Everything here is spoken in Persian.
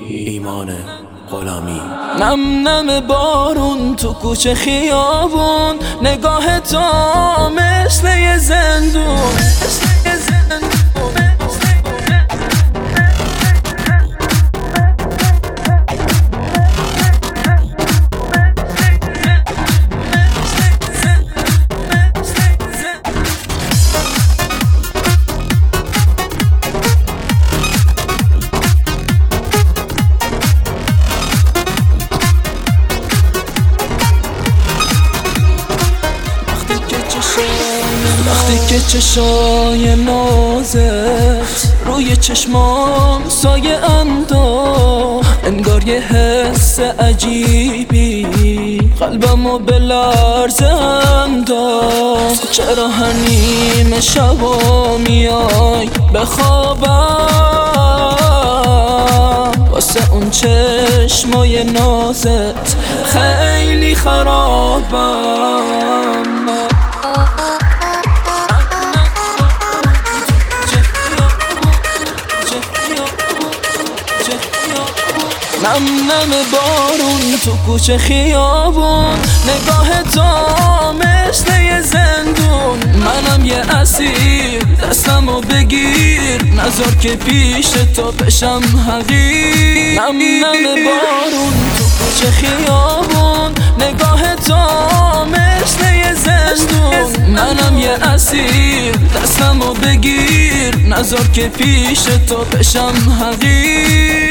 ایمان غلامی. نم نم بارون تو کوچه خیابون، نگاه تو مثل یه زندون. وقتی که چشای نازت روی چشمام سایه انداخت، انگار یه حس عجیبی قلبمو به لرزه انداخت. چرا هر نیمه شبا میای بخوابم، واسه اون چشمای نازت خیلی خرابم. نم نم بارون تو کوچه خیابون، نگاه تو مثل یه زندون. منم یه اسیر، دستمو بگیر، نذار که پیش تو بشم حقیر. نم نم بارون تو کوچه خیابون، نگاه تو مثل یه زندون. منم یه اسیر، دستمو بگیر، نذار که پیش تو بشم حقیر.